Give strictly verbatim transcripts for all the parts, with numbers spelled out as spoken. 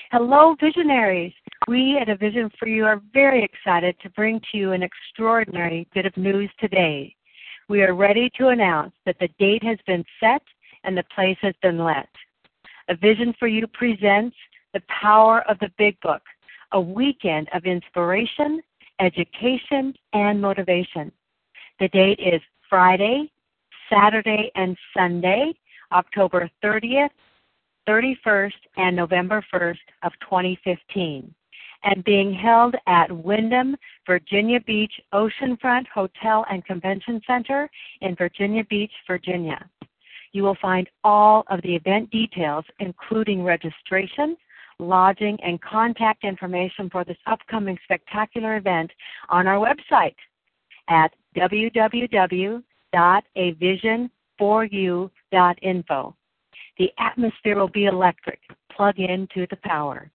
Hello, visionaries. We at A Vision for You are very excited to bring to you an extraordinary bit of news today. We are ready to announce that the date has been set and the place has been let. A Vision for You presents The Power of the Big Book, a weekend of inspiration, education, and motivation. The date is Friday, Saturday, and Sunday, October thirtieth, thirty-first, and November first of twenty fifteen, and being held at Wyndham Virginia Beach Oceanfront Hotel and Convention Center in Virginia Beach, Virginia. You will find all of the event details, including registration, lodging, and contact information for this upcoming spectacular event on our website at w w w dot a vision for you dot info. The atmosphere will be electric. Plug into the power.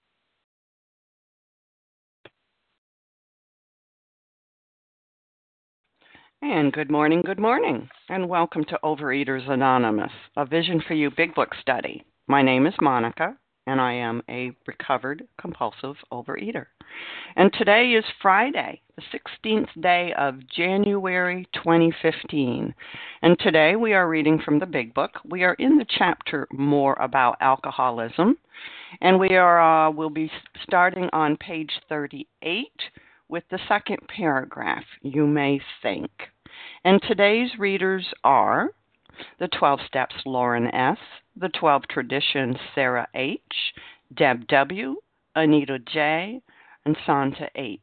And good morning, good morning, and welcome to Overeaters Anonymous, a Vision for You Big Book study. My name is Monica, and I am a recovered compulsive overeater. And today is Friday, the sixteenth day of January twenty fifteen. And today we are reading from the Big Book. We are in the chapter More About Alcoholism, and we are uh, we'll be starting on page thirty-eight with the second paragraph, You May Think. And today's readers are the twelve Steps, Lauren S., the twelve Traditions, Sarah H., Deb W., Anita J., and Santa H.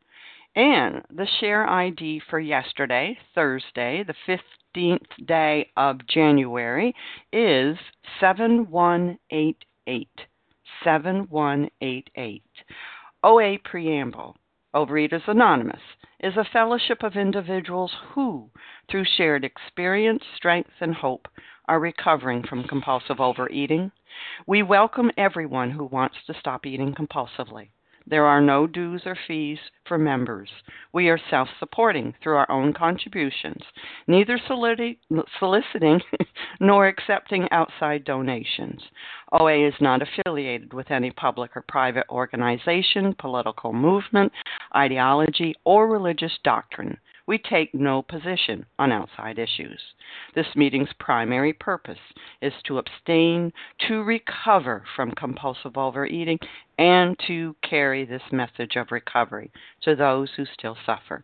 And the share I D for yesterday, Thursday, the fifteenth day of January, is seven one eight eight. seven one eight eight. O A Preamble. Overeaters Anonymous is a fellowship of individuals who, through shared experience, strength, and hope, are recovering from compulsive overeating. We welcome everyone who wants to stop eating compulsively. There are no dues or fees for members. We are self-supporting through our own contributions, neither soliciting nor accepting outside donations. O A is not affiliated with any public or private organization, political movement, ideology, or religious doctrine. We take no position on outside issues. This meeting's primary purpose is to abstain, to recover from compulsive overeating, and to carry this message of recovery to those who still suffer.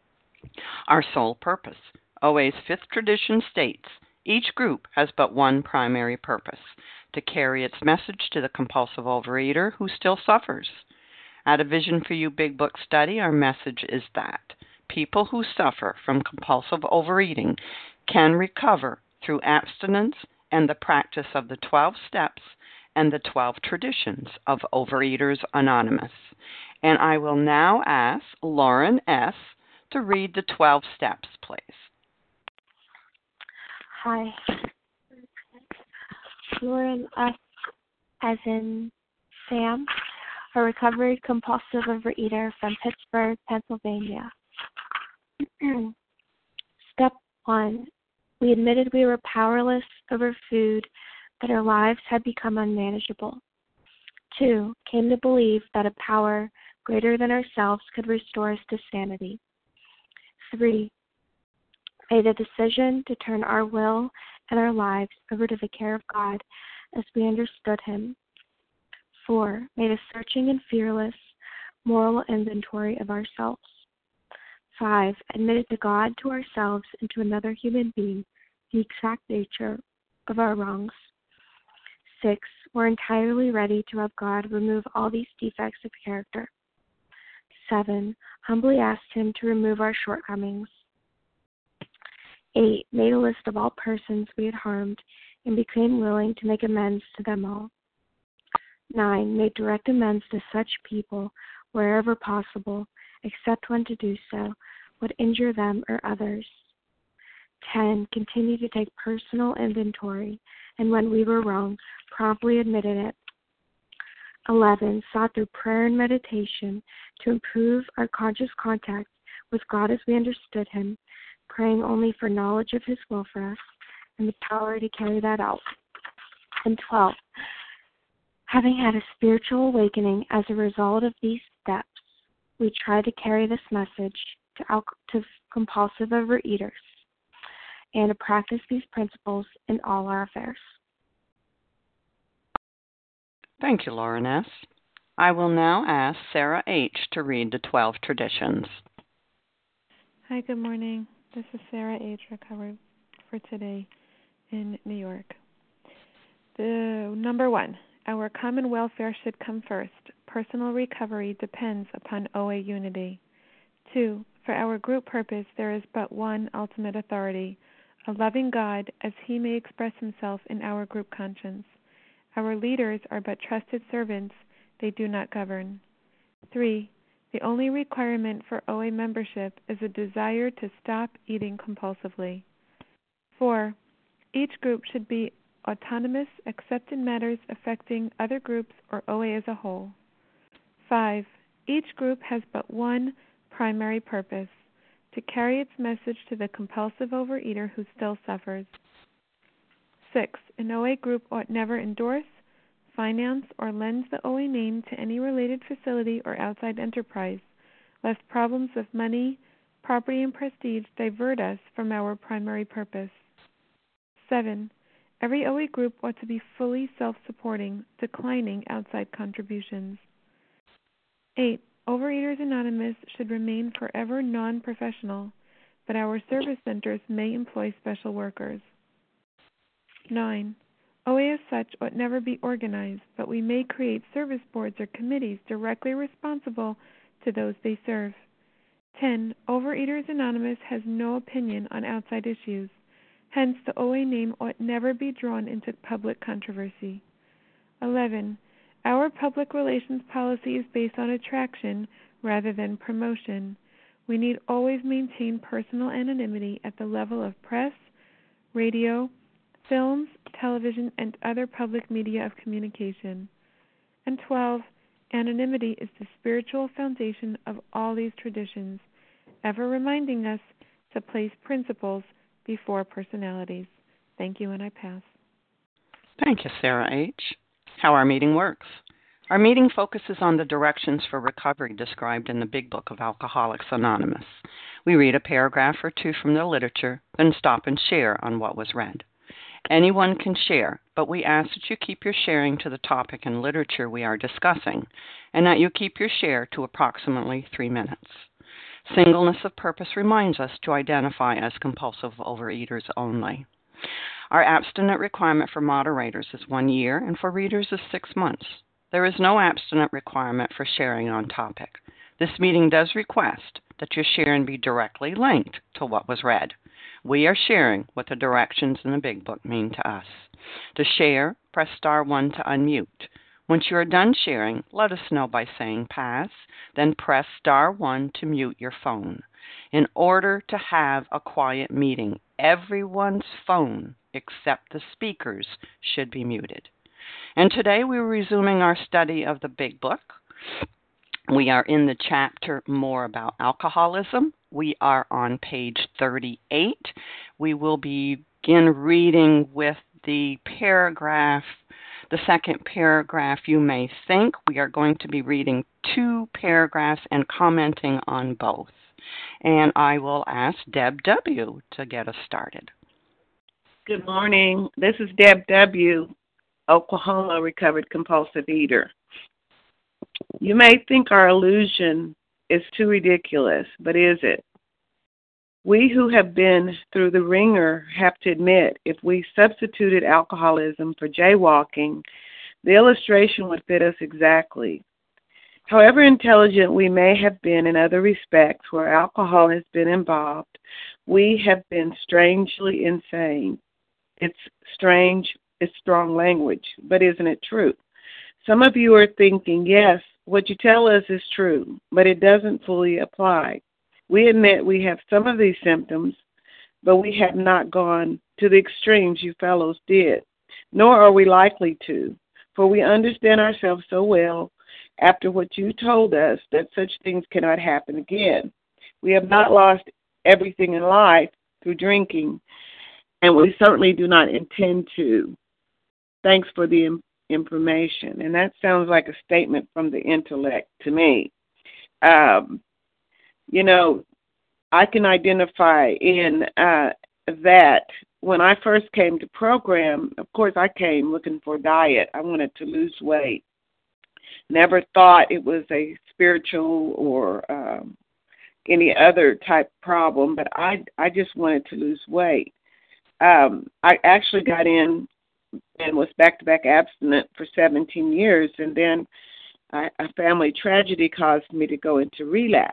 Our sole purpose. O A's fifth tradition states, each group has but one primary purpose, to carry its message to the compulsive overeater who still suffers. At A Vision for You Big Book study, our message is that people who suffer from compulsive overeating can recover through abstinence and the practice of the twelve steps and the twelve traditions of Overeaters Anonymous. And I will now ask Lauren S. to read the twelve steps, please. Hi. Lauren S. as in Sam, a recovered compulsive overeater from Pittsburgh, Pennsylvania. Step one. We admitted we were powerless over food, that our lives had become unmanageable. Two. Came to believe that a power greater than ourselves could restore us to sanity. Three. Made a decision to turn our will and our lives over to the care of God as we understood Him. Four. Made a searching and fearless moral inventory of ourselves. Five. Admitted to God, to ourselves, and to another human being the exact nature of our wrongs. Six. We're entirely ready to have God remove all these defects of character. Seven. Humbly asked Him to remove our shortcomings. Eight. Made a list of all persons we had harmed and became willing to make amends to them all. Nine. Made direct amends to such people wherever possible, except when to do so would injure them or others. Ten. Continued to take personal inventory, and when we were wrong, promptly admitted it. Eleven. Sought through prayer and meditation to improve our conscious contact with God as we understood Him, praying only for knowledge of His will for us and the power to carry that out. And twelve. Having had a spiritual awakening as a result of these steps, we try to carry this message to, al- to compulsive overeaters and to practice these principles in all our affairs. Thank you, Lauren S. I will now ask Sarah H. to read the twelve traditions. Hi, good morning. This is Sarah H., recovered for today in New York. The number one, our common welfare should come first. Personal recovery depends upon O A unity. Two, for our group purpose, there is but one ultimate authority, a loving God, as he may express himself in our group conscience. Our leaders are but trusted servants, they do not govern. Three, the only requirement for O A membership is a desire to stop eating compulsively. Four, each group should be autonomous except in matters affecting other groups or O A as a whole. Five, each group has but one primary purpose, to carry its message to the compulsive overeater who still suffers. Six, an O A group ought never endorse, finance, or lend the O A name to any related facility or outside enterprise, lest problems of money, property, and prestige divert us from our primary purpose. Seven, every O A group ought to be fully self-supporting, declining outside contributions. Eight, Overeaters Anonymous should remain forever non-professional, but our service centers may employ special workers. Nine, O A as such ought never be organized, but we may create service boards or committees directly responsible to those they serve. Ten, Overeaters Anonymous has no opinion on outside issues. Hence, the O A name ought never be drawn into public controversy. Eleven, our public relations policy is based on attraction rather than promotion. We need always maintain personal anonymity at the level of press, radio, films, television, and other public media of communication. And twelve, anonymity is the spiritual foundation of all these traditions, ever reminding us to place principles before personalities. Thank you, and I pass. Thank you, Sarah H. How our meeting works. Our meeting focuses on the directions for recovery described in the Big Book of Alcoholics Anonymous. We read a paragraph or two from the literature, then stop and share on what was read. Anyone can share, but we ask that you keep your sharing to the topic and literature we are discussing, and that you keep your share to approximately three minutes. Singleness of purpose reminds us to identify as compulsive overeaters only. Our abstinent requirement for moderators is one year, and for readers is six months. There is no abstinent requirement for sharing on topic. This meeting does request that your sharing be directly linked to what was read. We are sharing what the directions in the Big Book mean to us. To share, press star one to unmute. Once you are done sharing, let us know by saying pass, then press star one to mute your phone. In order to have a quiet meeting, everyone's phone except the speakers should be muted. And today we're resuming our study of the Big Book. We are in the chapter More About Alcoholism. We are on page thirty-eight. We will begin reading with the paragraph, the second paragraph, you may think. We are going to be reading two paragraphs and commenting on both. And I will ask Deb W. to get us started. Good morning. This is Deb W., Oklahoma recovered compulsive eater. You may think our illusion is too ridiculous, but is it? We who have been through the ringer have to admit if we substituted alcoholism for jaywalking, the illustration would fit us exactly. However intelligent we may have been in other respects where alcohol has been involved, we have been strangely insane. It's strange, it's strong language, but isn't it true? Some of you are thinking, yes, what you tell us is true, but it doesn't fully apply. We admit we have some of these symptoms, but we have not gone to the extremes you fellows did, nor are we likely to, for we understand ourselves so well after what you told us that such things cannot happen again. We have not lost everything in life through drinking, and we certainly do not intend to. Thanks for the information. And that sounds like a statement from the intellect to me. Um, you know, I can identify in uh, that when I first came to program, of course, I came looking for diet. I wanted to lose weight. Never thought it was a spiritual or um, any other type problem, but I I just wanted to lose weight. Um, I actually got in and was back-to-back abstinent for seventeen years, and then I, a family tragedy caused me to go into relapse.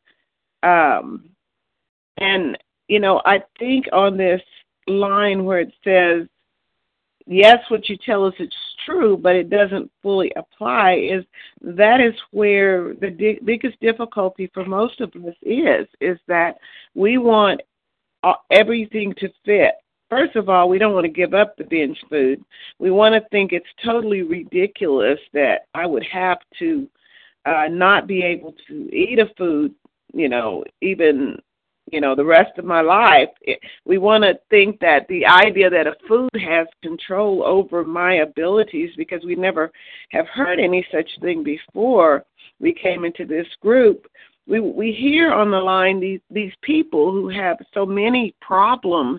Um, and, you know, I think on this line where it says, yes, what you tell us is true, but it doesn't fully apply, is that is where the di- biggest difficulty for most of us is, is that we want uh, everything to fit. First of all, we don't want to give up the binge food. We want to think it's totally ridiculous that I would have to uh, not be able to eat a food, you know, even, you know, the rest of my life. It, we want to think that the idea that a food has control over my abilities, because we never have heard any such thing before we came into this group. We we hear on the line these, these people who have so many problems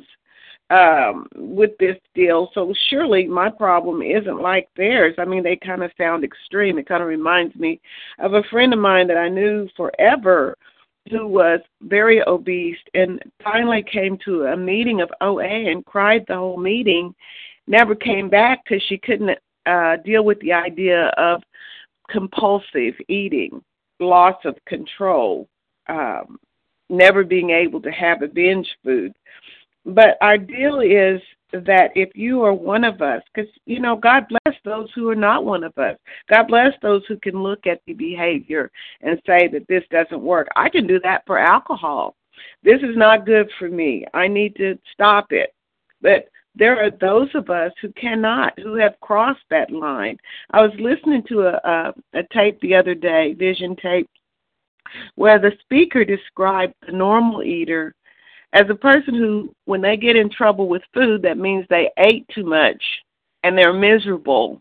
um, with this deal. So surely my problem isn't like theirs. I mean, they kind of sound extreme. It kind of reminds me of a friend of mine that I knew forever who was very obese and finally came to a meeting of O A and cried the whole meeting, never came back because she couldn't uh, deal with the idea of compulsive eating, loss of control, um, never being able to have a binge food. But our deal is that if you are one of us, because, you know, God bless those who are not one of us. God bless those who can look at the behavior and say that this doesn't work. I can do that for alcohol. This is not good for me. I need to stop it. But there are those of us who cannot, who have crossed that line. I was listening to a, a, a tape the other day, vision tape, where the speaker described the normal eater as a person who, when they get in trouble with food, that means they ate too much and they're miserable.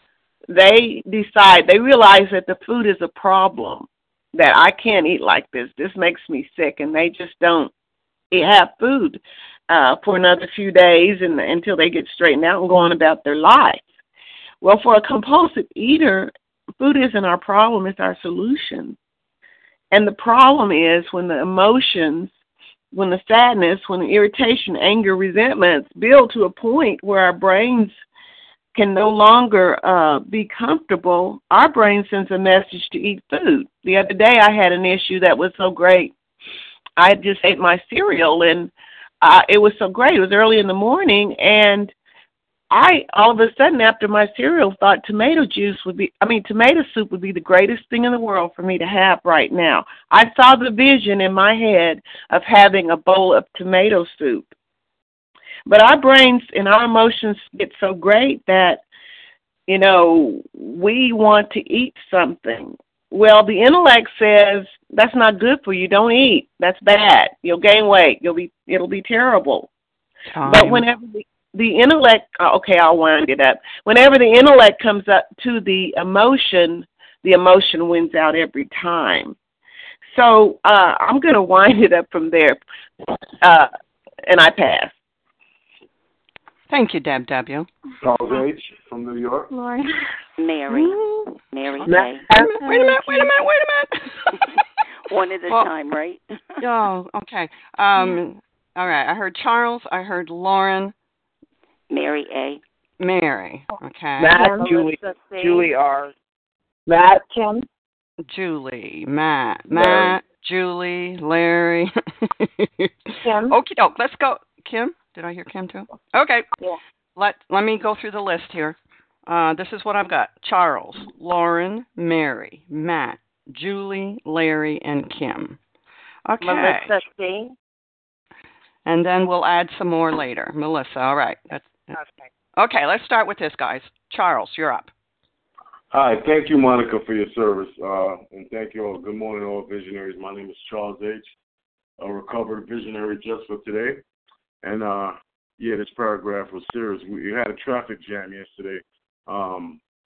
They decide, they realize that the food is a problem, that I can't eat like this. This makes me sick, and they just don't have food uh, for another few days and until they get straightened out and go on about their life. Well, for a compulsive eater, food isn't our problem, it's our solution. And the problem is when the emotions, when the sadness, when the irritation, anger, resentments build to a point where our brains can no longer uh, be comfortable, our brain sends a message to eat food. The other day I had an issue that was so great. I just ate my cereal, and uh, it was so great. It was early in the morning, and I, all of a sudden, after my cereal, thought tomato juice would be, I mean, tomato soup would be the greatest thing in the world for me to have right now. I saw the vision in my head of having a bowl of tomato soup. But our brains and our emotions get so great that, you know, we want to eat something. Well, the intellect says, that's not good for you. Don't eat. That's bad. You'll gain weight. You'll be, it'll be terrible. Time. But whenever the The intellect, okay, I'll wind it up. Whenever the intellect comes up to the emotion, the emotion wins out every time. So uh, I'm going to wind it up from there, uh, and I pass. Thank you, Deb W. Charles H. from New York. Lauren. Mary. Mary Wait a minute, wait a minute, wait a minute, wait a minute. One at a well, time, right? Oh, okay. Um, all right, I heard Charles, I heard Lauren. Mary A. Mary, okay. Matt, Julie, Julie R. Matt, Kim. Julie, Matt, Matt, Larry. Julie, Larry. Kim. Okie doke, let's go. Kim? Did I hear Kim too? Okay. Yeah. Let, let me go through the list here. Uh, this is what I've got. Charles, Lauren, Mary, Matt, Julie, Larry, and Kim. Okay. Melissa C. And then we'll add some more later. Melissa, all right. That's, that's, okay, let's start with this, guys. Charles, you're up. Hi, thank you, Monica, for your service. Uh, and thank you all. Good morning, all visionaries. My name is Charles H., a recovered visionary just for today. And, uh, yeah, this paragraph was serious. We had a traffic jam yesterday. Um,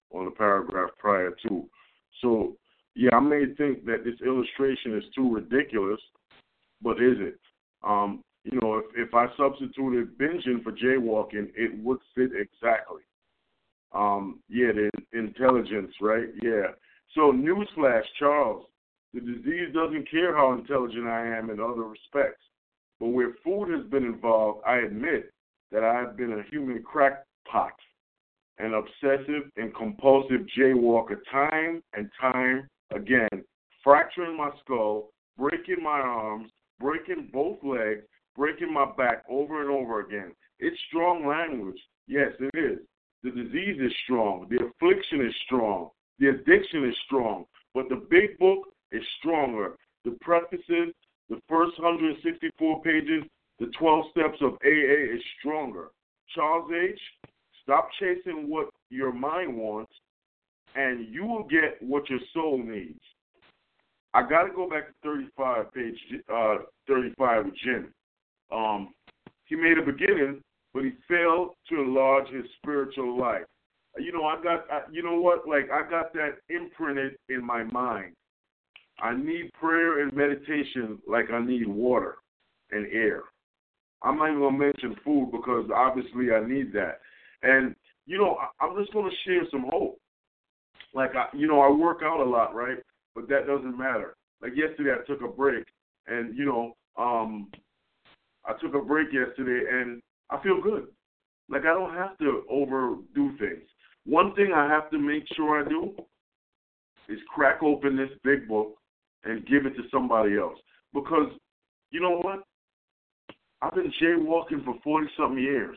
on the paragraph prior to. So, yeah, I may think that this illustration is too ridiculous, but is it? Um, you know, if, if I substituted binging for jaywalking, it would fit exactly. Um, yeah, the intelligence, right? Yeah. So, newsflash, Charles, the disease doesn't care how intelligent I am in other respects. But where food has been involved, I admit that I have been a human crackpot, an obsessive and compulsive jaywalker time and time again, fracturing my skull, breaking my arms, breaking both legs, breaking my back over and over again. It's strong language. Yes, it is. The disease is strong. The affliction is strong. The addiction is strong. But the big book is stronger. The prefaces, the first one hundred sixty-four pages, the twelve steps of A A is stronger. Charles H., stop chasing what your mind wants, and you will get what your soul needs. I got to go back to thirty-five, page uh, thirty-five with Jim. Um, he made a beginning, but he failed to enlarge his spiritual life. You know, I got, I, you know what? Like, I got that imprinted in my mind. I need prayer and meditation like I need water and air. I'm not even going to mention food because obviously I need that. And, you know, I, I'm just going to share some hope. Like, I, you know, I work out a lot, right? But that doesn't matter. Like yesterday I took a break, and, you know, um, I took a break yesterday, and I feel good. Like, I don't have to overdo things. One thing I have to make sure I do is crack open this big book and give it to somebody else. Because, you know what? I've been jaywalking for forty-something years.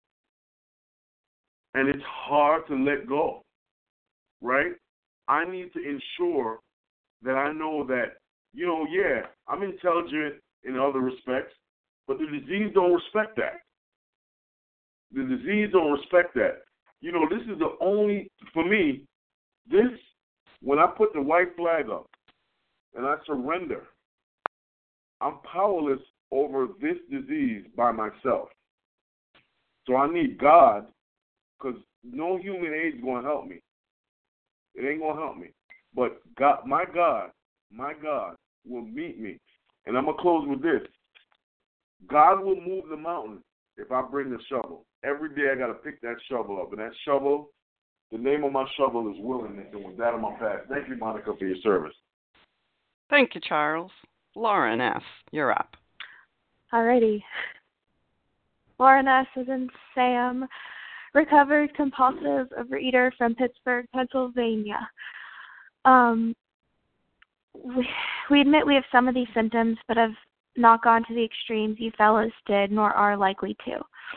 And it's hard to let go, right? I need to ensure that I know that, you know, yeah, I'm intelligent in other respects, but the disease don't respect that. The disease don't respect that. You know, this is the only, for me, this, when I put the white flag up and I surrender, I'm powerless over this disease by myself. So I need God, because no human aid is going to help me. It ain't going to help me. But God, my God, my God will meet me. And I'm going to close with this. God will move the mountain if I bring the shovel. Every day I got to pick that shovel up. And that shovel, the name of my shovel is willingness. And with that, I'm going to pass. Thank you, Monica, for your service. Thank you, Charles. Lauren S., you're up. Alrighty. Lauren S. is in Sam, recovered compulsive overeater from Pittsburgh, Pennsylvania. Um, we, we admit we have some of these symptoms, but have not gone to the extremes you fellas did, nor are likely to.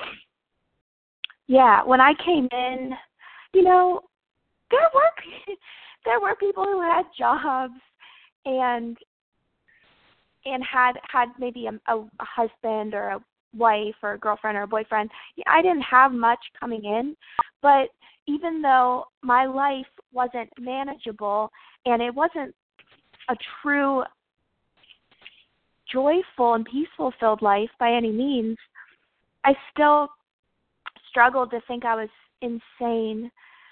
Yeah, when I came in, you know, there were there were people who had jobs and and had had maybe a, a, a husband or a wife or a girlfriend or a boyfriend. I didn't have much coming in, but even though my life wasn't manageable and it wasn't a true joyful and peaceful filled life by any means, I still struggled to think I was insane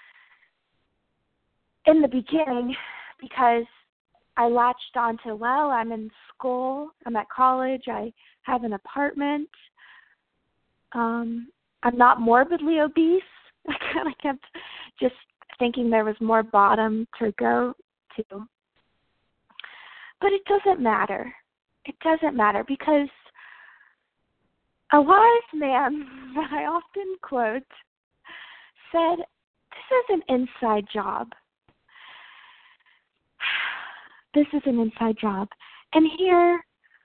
in the beginning because I latched onto, well, I'm in school, I'm at college, I have an apartment, um, I'm not morbidly obese. I kind of kept just thinking there was more bottom to go to. But it doesn't matter. It doesn't matter because a wise man that I often quote said, this is an inside job. This is an inside job. And here,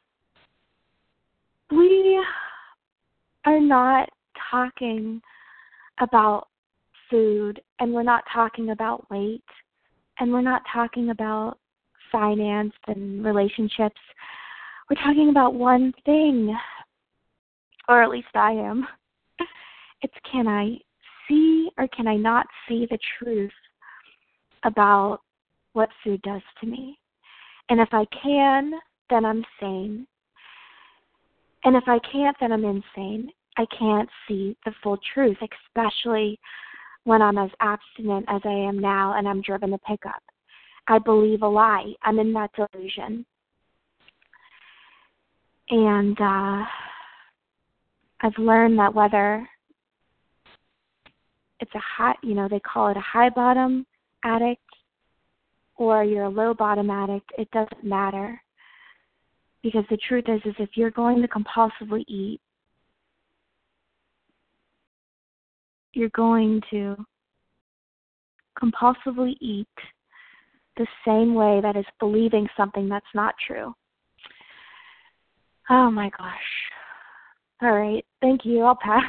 we are not talking about food, and we're not talking about weight, and we're not talking about finance and relationships. We're talking about one thing, or at least I am. It's, can I see or can I not see the truth about what food does to me? And if I can, then I'm sane. And if I can't, then I'm insane. I can't see the full truth, especially when I'm as abstinent as I am now and I'm driven to pick up. I believe a lie. I'm in that delusion. And uh, I've learned that whether it's a high, you know, they call it a high bottom addict or you're a low bottom addict, it doesn't matter. Because the truth is, is if you're going to compulsively eat, you're going to compulsively eat the same way that is believing something that's not true. Oh, my gosh. All right. Thank you. I'll pass.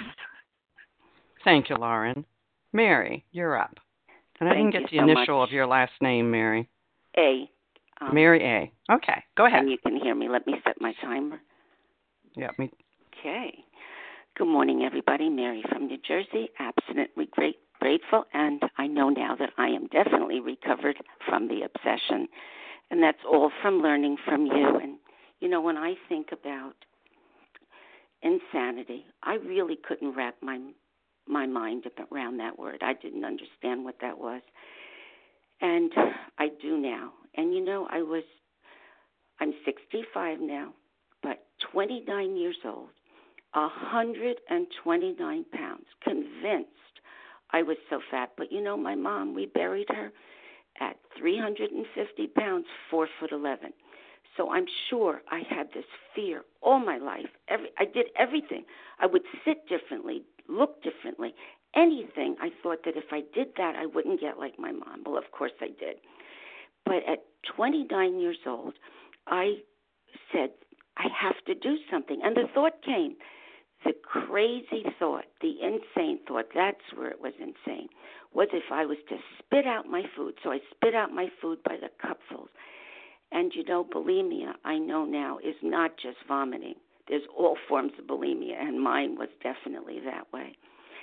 Thank you, Lauren. Mary, you're up. And I Thank didn't get the so initial much. of your last name, Mary. A. Um, Mary A. Okay, go ahead. And you can hear me. Let me set my timer. Yeah, me. Okay. Good morning, everybody. Mary from New Jersey, abstinently great, grateful, and I know now that I am definitely recovered from the obsession, and that's all from learning from you. And, you know, when I think about insanity, I really couldn't wrap my my mind around that word. I didn't understand what that was. And I do now. And, you know, I was, I'm sixty-five now, but twenty-nine years old, one hundred twenty-nine pounds, convinced I was so fat. But, you know, my mom, we buried her at three hundred fifty pounds, four foot eleven. So I'm sure I had this fear all my life. Every, I did everything. I would sit differently, look differently, anything. I thought that if I did that, I wouldn't get like my mom. Well, of course I did. But at twenty-nine years old, I said, I have to do something. And the thought came, the crazy thought, the insane thought, that's where it was insane, was if I was to spit out my food. So I spit out my food by the cupfuls. And, you know, bulimia, I know now, is not just vomiting. There's all forms of bulimia, and mine was definitely that way.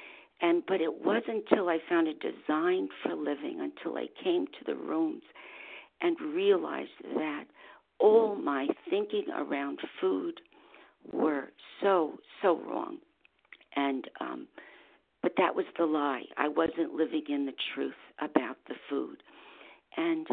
And but it wasn't until I found a design for living, until I came to the rooms and realized that all my thinking around food were so, so wrong. And um, but that was the lie. I wasn't living in the truth about the food. And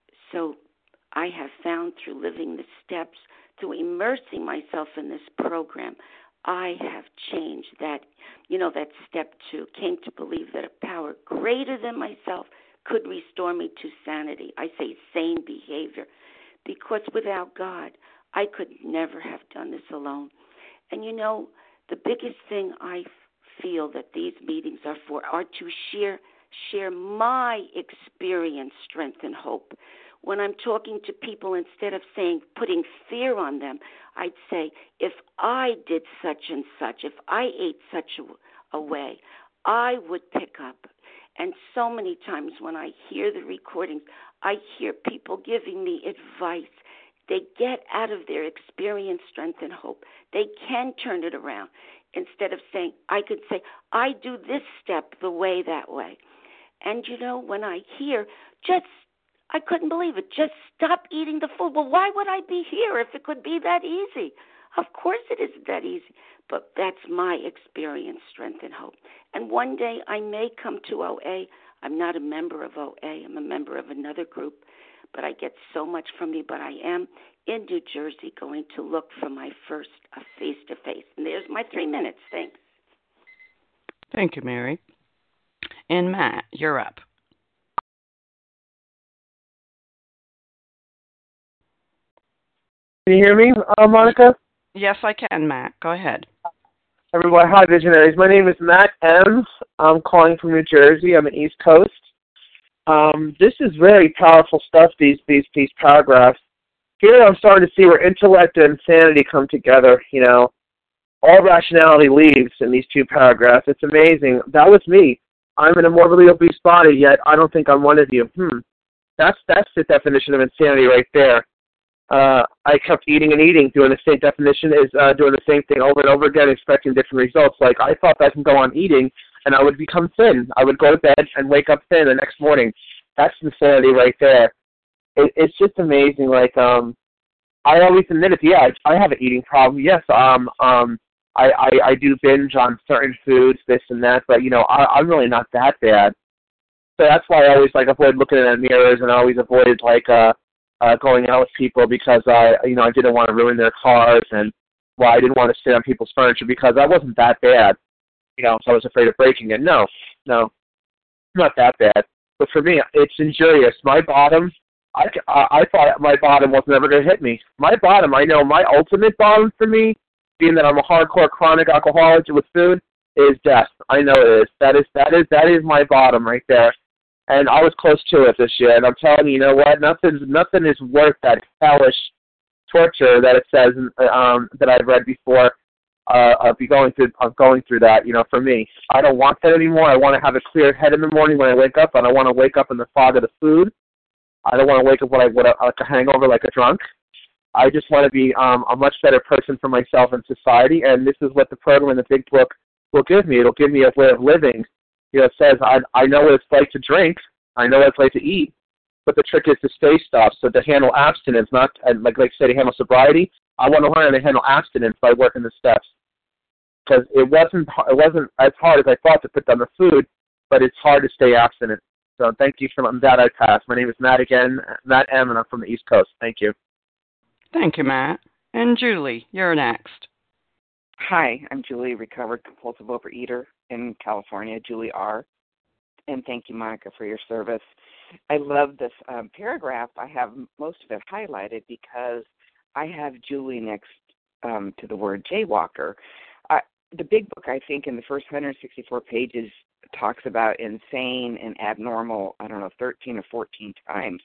so I have found through living the steps, through immersing myself in this program, I have changed that, you know, that step two, came to believe that a power greater than myself could restore me to sanity. I say sane behavior, because without God, I could never have done this alone. And, you know, the biggest thing I feel that these meetings are for are to share, share my experience, strength, and hope. When I'm talking to people, instead of saying, putting fear on them, I'd say, if I did such and such, if I ate such a, a way, I would pick up. And so many times when I hear the recordings, I hear people giving me advice. They get out of their experience, strength, and hope. They can turn it around. Instead of saying, I could say, I do this step the way, that way. And, you know, when I hear, just I couldn't believe it. Just stop eating the food. Well, why would I be here if it could be that easy? Of course it isn't that easy. But that's my experience, strength, and hope. And one day I may come to O A. I'm not a member of O A. I'm a member of another group. But I get so much from you. But I am in New Jersey going to look for my first uh, face-to-face. And there's my three minutes. Thanks. Thank you, Mary. And Matt, you're up. Can you hear me, uh, Monica? Yes, I can, Matt. Go ahead. Everyone, hi, Visionaries. My name is Matt M. I'm calling from New Jersey. I'm in East Coast. Um, this is very powerful stuff, these, these, these paragraphs. Here I'm starting to see where intellect and sanity come together, you know. All rationality leaves in these two paragraphs. It's amazing. That was me. I'm in a morbidly obese body, yet I don't think I'm one of you. Hmm. That's, that's the definition of insanity right there. Uh, I kept eating and eating, doing the same definition is uh, doing the same thing over and over again, expecting different results. Like, I thought I can go on eating, and I would become thin. I would go to bed and wake up thin the next morning. That's insanity right there. It, it's just amazing. Like, um, I always admit it. Yeah, I have an eating problem. Yes, um, um, I, I, I do binge on certain foods, this and that, but, you know, I, I'm really not that bad. So that's why I always, like, avoid looking at mirrors, and I always avoided, like, uh, uh, going out with people because I, you know, I didn't want to ruin their cars, and, well, I didn't want to sit on people's furniture because I wasn't that bad, you know, so I was afraid of breaking it. No, no, not that bad. But for me, it's injurious. My bottom, I, I thought my bottom was never going to hit me. My bottom, I know my ultimate bottom for me, being that I'm a hardcore chronic alcoholic with food, is death. I know it is. That is that is that is my bottom right there. And I was close to it this year. And I'm telling you, you know what? Nothing nothing is worth that hellish torture that it says um, that I've read before. Uh, of be going through of going through that. You know, for me, I don't want that anymore. I want to have a clear head in the morning when I wake up. I don't want to wake up in the fog of the food. I don't want to wake up when I with a, like a hangover, like a drunk. I just want to be um, a much better person for myself and society, and this is what the program in the Big Book will give me. It'll give me a way of living. You know, it says I I know what it's like to drink, I know what it's like to eat, but the trick is to stay stopped. So to handle abstinence, not and like like I said, to handle sobriety, I want to learn how to handle abstinence by working the steps. Because it wasn't it wasn't as hard as I thought to put down the food, but it's hard to stay abstinent. So thank you for that. I pass. My name is Matt again, Matt M, and I'm from the East Coast. Thank you. Thank you, Matt. And Julie, you're next. Hi, I'm Julie, recovered compulsive overeater in California, Julie R. And thank you, Monica, for your service. I love this um, paragraph. I have most of it highlighted because I have Julie next um, to the word jaywalker. I, the Big Book, I think, in the first one hundred sixty-four pages talks about insane and abnormal, I don't know, thirteen or fourteen times.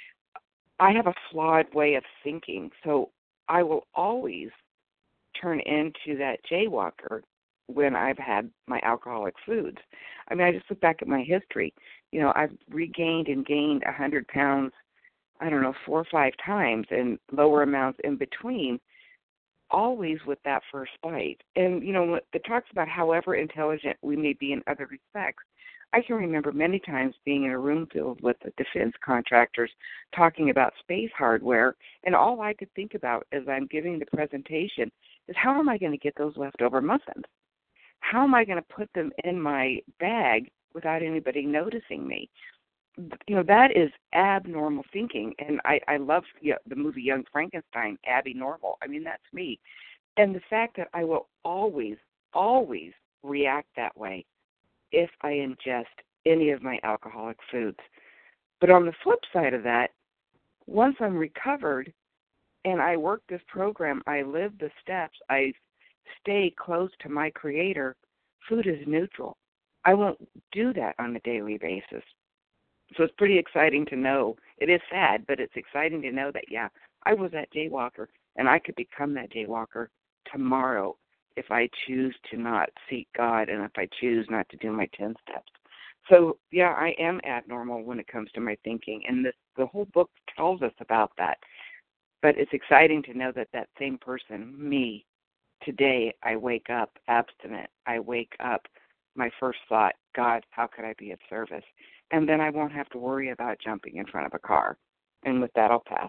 I have a flawed way of thinking, so I will always turn into that jaywalker when I've had my alcoholic foods. I mean, I just look back at my history. You know, I've regained and gained one hundred pounds, I don't know, four or five times, and lower amounts in between, always with that first bite. And, you know, it talks about however intelligent we may be in other respects. I can remember many times being in a room filled with the defense contractors talking about space hardware, and all I could think about as I'm giving the presentation is how am I going to get those leftover muffins? How am I going to put them in my bag without anybody noticing me? You know, that is abnormal thinking, and I, I love you know, the movie Young Frankenstein, Abby Normal. I mean, that's me. And the fact that I will always, always react that way if I ingest any of my alcoholic foods. But on the flip side of that, once I'm recovered and I work this program, I live the steps, I stay close to my Creator, food is neutral. I won't do that on a daily basis. So it's pretty exciting to know. It is sad, but it's exciting to know that, yeah, I was that jaywalker, and I could become that jaywalker tomorrow if I choose to not seek God and if I choose not to do my ten steps. So, yeah, I am abnormal when it comes to my thinking, and this, the whole book tells us about that. But it's exciting to know that that same person, me, today I wake up abstinent. I wake up, my first thought, God, how could I be of service? And then I won't have to worry about jumping in front of a car. And with that, I'll pass.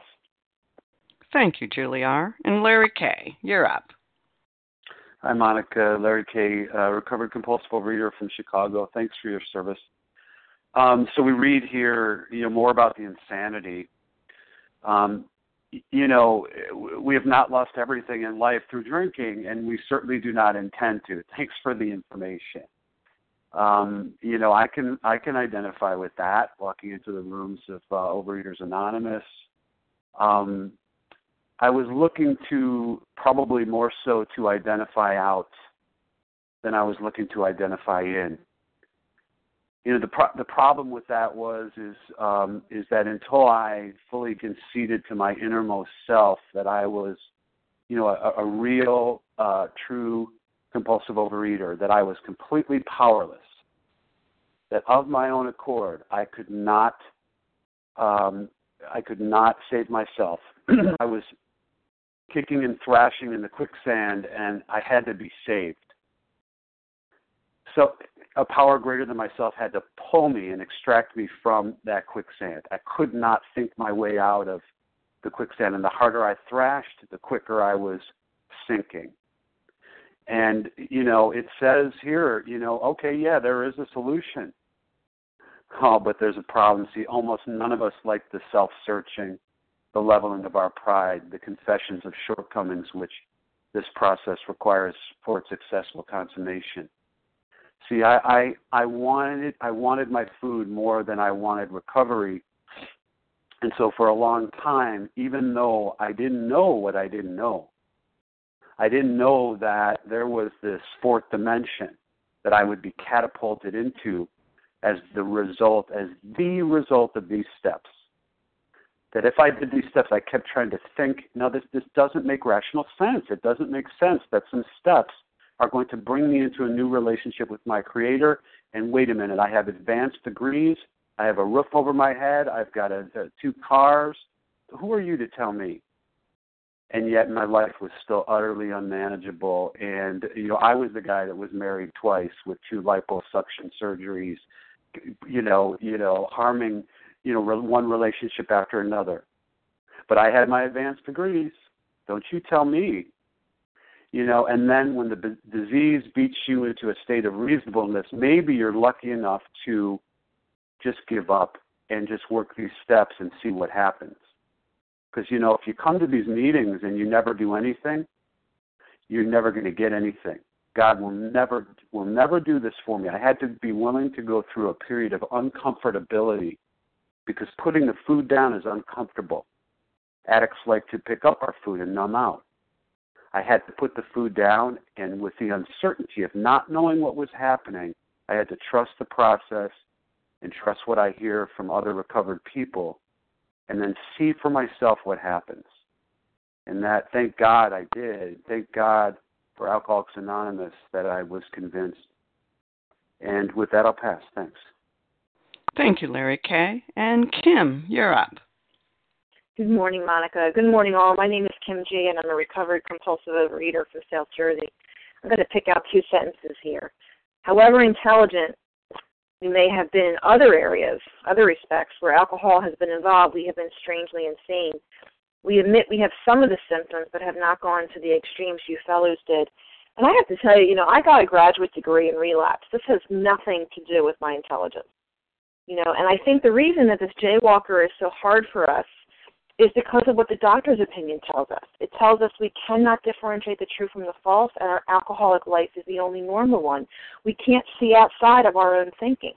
Thank you, Julie R. And Larry K., you're up. Hi, Monica. Larry K., uh, recovered compulsive overeater from Chicago. Thanks for your service. Um, so we read here, you know, more about the insanity. Um, you know, we have not lost everything in life through drinking, and we certainly do not intend to. Thanks for the information. Um, you know, I can I can identify with that, walking into the rooms of uh, Overeaters Anonymous. Um, I was looking to probably more so to identify out than I was looking to identify in. You know, the pro- the problem with that was is um, is that until I fully conceded to my innermost self that I was, you know, a, a real, uh, true compulsive overeater, that I was completely powerless, that of my own accord I could not, um, I could not save myself. I was kicking and thrashing in the quicksand, and I had to be saved. So a power greater than myself had to pull me and extract me from that quicksand. I could not think my way out of the quicksand, and the harder I thrashed, the quicker I was sinking. And, you know, it says here, you know, okay, yeah, there is a solution. Oh, but there's a problem. See, almost none of us like the self-searching, the leveling of our pride, the confessions of shortcomings, which this process requires for its successful consummation. See, I, I, I wanted I wanted my food more than I wanted recovery. And so for a long time, even though I didn't know what I didn't know, I didn't know that there was this fourth dimension that I would be catapulted into as the result, as the result of these steps. That if I did these steps, I kept trying to think, no, this, this doesn't make rational sense. It doesn't make sense that some steps are going to bring me into a new relationship with my Creator. And wait a minute, I have advanced degrees. I have a roof over my head. I've got a, a, two cars. Who are you to tell me? And yet my life was still utterly unmanageable. And, you know, I was the guy that was married twice with two liposuction surgeries, you know, you know, harming, you know, one relationship after another. But I had my advanced degrees. Don't you tell me. You know, and then when the b- disease beats you into a state of reasonableness, maybe you're lucky enough to just give up and just work these steps and see what happens. Because, you know, if you come to these meetings and you never do anything, you're never going to get anything. God will never will never do this for me. I had to be willing to go through a period of uncomfortability because putting the food down is uncomfortable. Addicts like to pick up our food and numb out. I had to put the food down, and with the uncertainty of not knowing what was happening, I had to trust the process and trust what I hear from other recovered people, and then see for myself what happens. And that, thank God I did. Thank God for Alcoholics Anonymous that I was convinced. And with that, I'll pass. Thanks. Thank you, Larry K. And Kim, you're up. Good morning, Monica. Good morning, all. My name is Kim G., and I'm a recovered compulsive overeater from South Jersey. I'm going to pick out two sentences here. However intelligent we may have been in other areas, other respects, where alcohol has been involved, we have been strangely insane. We admit we have some of the symptoms, but have not gone to the extremes you fellows did. And I have to tell you, you know, I got a graduate degree in relapse. This has nothing to do with my intelligence. You know, and I think the reason that this jaywalker is so hard for us is because of what the doctor's opinion tells us. It tells us we cannot differentiate the true from the false, and our alcoholic life is the only normal one. We can't see outside of our own thinking.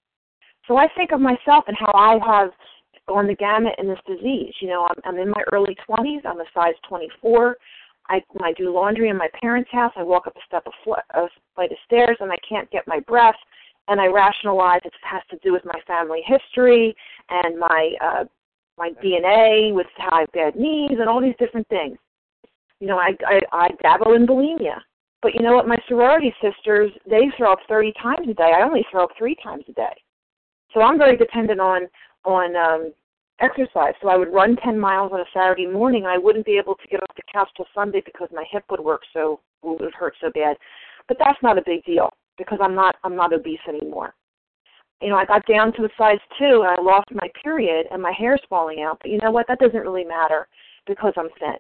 So I think of myself and how I have gone the gamut in this disease. You know, I'm, I'm in my early twenties. I'm a size twenty-four. I, when I do laundry in my parents' house, I walk up a step of fl- a flight of stairs, and I can't get my breath, and I rationalize it has to do with my family history and my uh, my D N A with how I have bad knees and all these different things. You know, I, I, I dabble in bulimia. But you know what? My sorority sisters, they throw up thirty times a day. I only throw up three times a day. So I'm very dependent on on um, exercise. So I would run ten miles on a Saturday morning. I wouldn't be able to get off the couch till Sunday because my hip would work so would hurt so bad. But that's not a big deal because I'm not I'm not obese anymore. You know, I got down to a size two, and I lost my period, and my hair's falling out. But you know what? That doesn't really matter because I'm thin.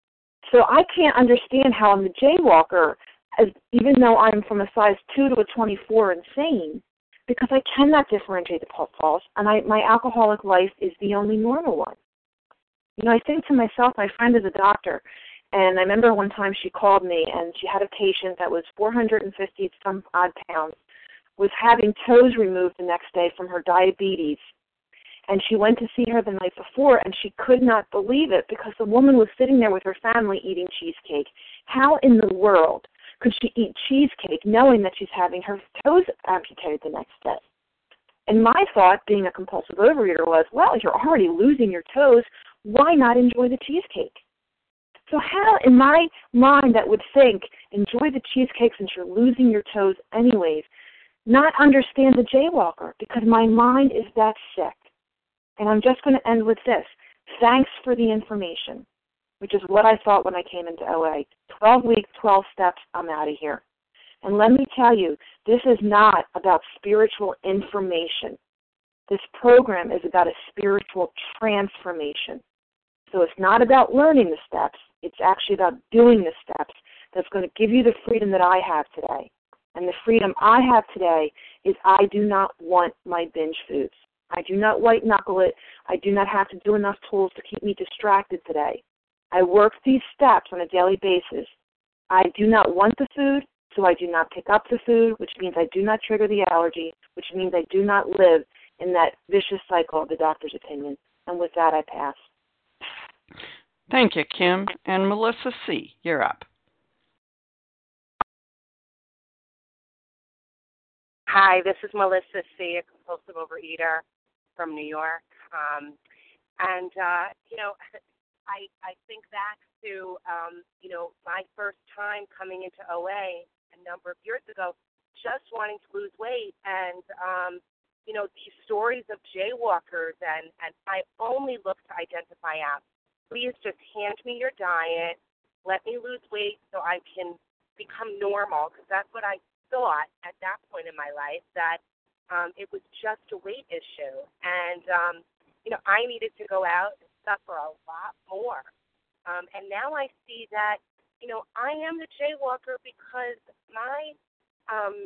So I can't understand how I'm a jaywalker, as, even though I'm from a size two to a twenty-four insane, because I cannot differentiate the false, and I, my alcoholic life is the only normal one. You know, I think to myself, my friend is a doctor, and I remember one time she called me, and she had a patient that was four hundred fifty some odd pounds, was having toes removed the next day from her diabetes. And she went to see her the night before, and she could not believe it because the woman was sitting there with her family eating cheesecake. How in the world could she eat cheesecake knowing that she's having her toes amputated the next day? And my thought, being a compulsive overeater, was, well, you're already losing your toes. Why not enjoy the cheesecake? So how, in my mind, that would think, enjoy the cheesecake since you're losing your toes anyways, not understand the jaywalker, because my mind is that sick. And I'm just going to end with this. Thanks for the information, which is what I thought when I came into O A. twelve weeks, twelve steps, I'm out of here. And let me tell you, this is not about spiritual information. This program is about a spiritual transformation. So it's not about learning the steps. It's actually about doing the steps that's going to give you the freedom that I have today. And the freedom I have today is I do not want my binge foods. I do not white knuckle it. I do not have to do enough tools to keep me distracted today. I work these steps on a daily basis. I do not want the food, so I do not pick up the food, which means I do not trigger the allergy, which means I do not live in that vicious cycle of the doctor's opinion. And with that, I pass. Thank you, Kim. And Melissa C., you're up. Hi, this is Melissa C., a compulsive overeater from New York. Um, and, uh, you know, I, I think back to, um, you know, my first time coming into O A a number of years ago, just wanting to lose weight. And, um, you know, these stories of jaywalkers, and, and I only look to identify apps. Please just hand me your diet, let me lose weight so I can become normal, because that's what I thought at that point in my life, that um, it was just a weight issue. And, um, you know, I needed to go out and suffer a lot more. Um, and now I see that, you know, I am the jaywalker because my um,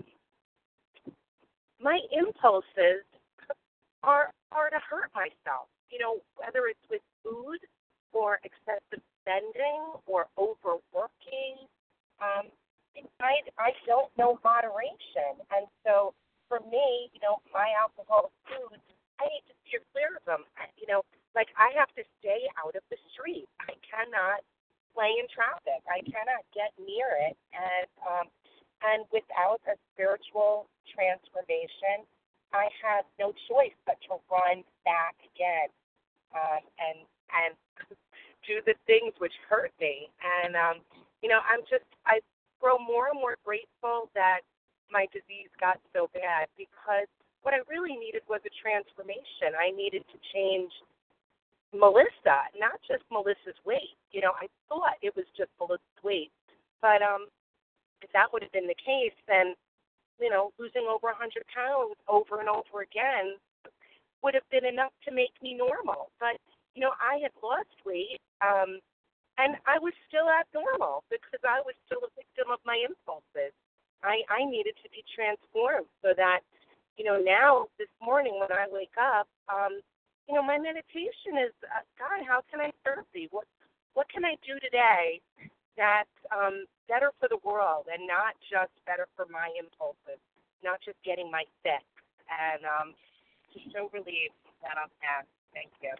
my impulses are are to hurt myself, you know, whether it's with food or excessive spending or overworking. Um, I, I don't know moderation. And so for me, you know, my alcoholic foods, I need to steer clear of them. I, you know, like I have to stay out of the street. I cannot play in traffic. I cannot get near it. And um, and without a spiritual transformation, I have no choice but to run back again um, and and do the things which hurt me. And um, you know, I'm just I. grow more and more grateful that my disease got so bad, because what I really needed was a transformation. I needed to change Melissa, not just Melissa's weight. You know, I thought it was just Melissa's weight. But um, if that would have been the case, then, you know, losing over one hundred pounds over and over again would have been enough to make me normal. But, you know, I had lost weight. Um, And I was still abnormal because I was still a victim of my impulses. I, I needed to be transformed so that, you know, now this morning when I wake up, um, you know, my meditation is, uh, God, how can I serve thee? What what can I do today that's um, better for the world and not just better for my impulses, not just getting my fix? And um, just so relieved that I'm past. Thank you.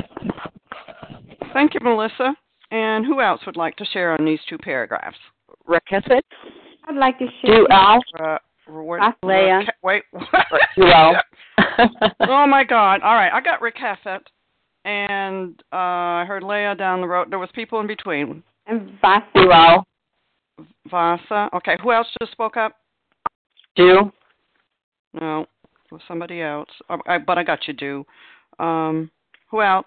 Thank you, Melissa. And who else would like to share on these two paragraphs? Rakefet? I'd like to share. Do Al? Uh, what, Leah. Ra- wait. Do Al? Oh, my God. All right. I got Rakefet, and uh, I heard Leah down the road. There was people in between. And Vasa. Do Al? Vasa. Okay. Who else just spoke up? Do? No. It was somebody else. Oh, I, but I got you, Do. Um, who else?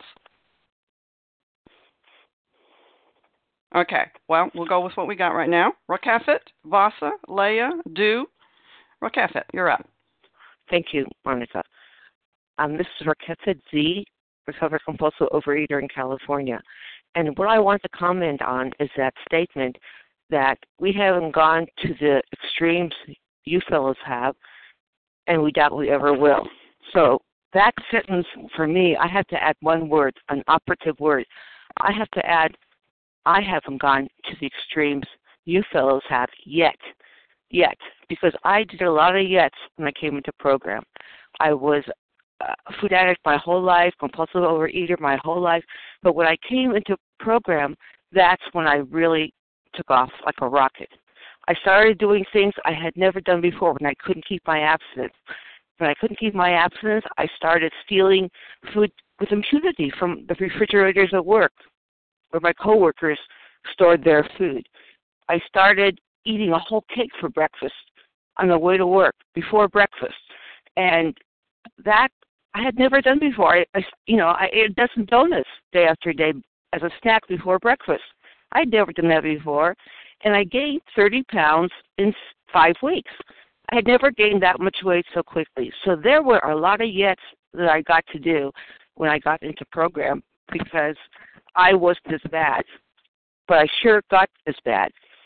Okay, well, we'll go with what we got right now. Rakefet, Vasa, Leah, Do. Rakefet, you're up. Thank you, Monica. Um, this is Rakefet Z, recovered compulsive overeater in California. And what I want to comment on is that statement that we haven't gone to the extremes you fellows have, and we doubt we ever will. So that sentence, for me, I have to add one word, an operative word. I have to add, I haven't gone to the extremes you fellows have yet, yet, because I did a lot of yets when I came into program. I was a food addict my whole life, compulsive overeater my whole life, but when I came into program, that's when I really took off like a rocket. I started doing things I had never done before when I couldn't keep my abstinence. When I couldn't keep my abstinence, I started stealing food with impunity from the refrigerators at work, where my coworkers stored their food. I started eating a whole cake for breakfast on the way to work before breakfast, and that I had never done before. I, I you know, I ate a dozen donuts day after day as a snack before breakfast. I'd never done that before, and I gained thirty pounds in five weeks. I had never gained that much weight so quickly. So there were a lot of yets that I got to do when I got into program, because I wasn't as bad, but I sure got as bad.